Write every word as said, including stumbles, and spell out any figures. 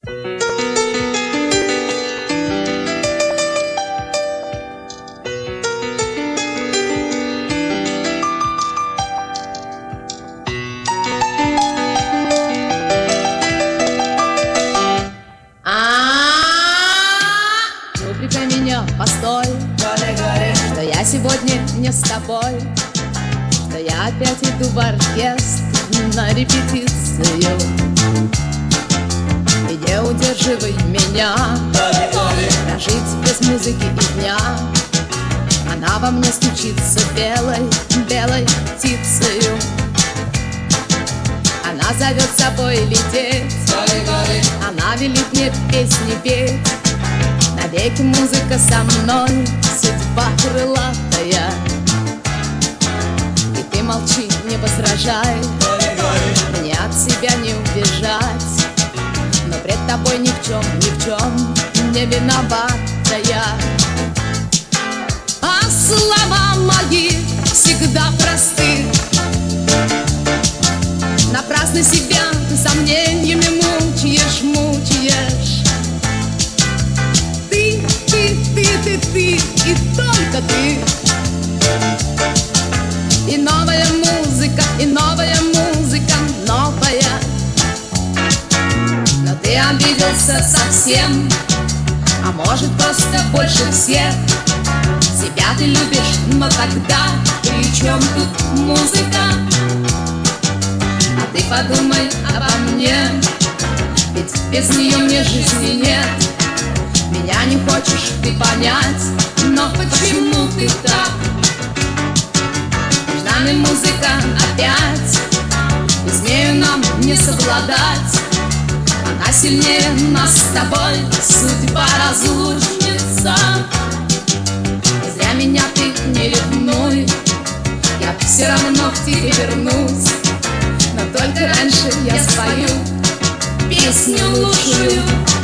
Постой, что я сегодня не с тобой, что я опять иду в оркестр на репетицию. И не удерживай меня прожить без музыки и дня. Она во мне стучится белой, белой птицею. Она зовет с собой лететь, она велит мне песни петь. Навеки музыка со мной, судьба крылатая. И ты молчи, не возражай, мне от себя не убежать. Но пред тобой ни в чем, ни в чем не виноватая. А слова мои всегда просты. Напрасно себя сомнениями мучаешь, мучаешь. Ты, ты, ты, ты, и только ты. И новая музыка, и новая музыка, новая. Но ты обиделся совсем, а может просто больше всех. Себя ты любишь, но тогда при чем тут музыка? А ты подумай обо мне, ведь без нее мне жизни нет. Меня не хочешь ты понять, но почему ты так? Между нами музыка опять, без нею нам не совладать. Она сильнее нас с тобой, судьба разлучница. И зря меня ты не ревнуй, я все равно к тебе вернусь. Но только раньше я спою песню лучшую.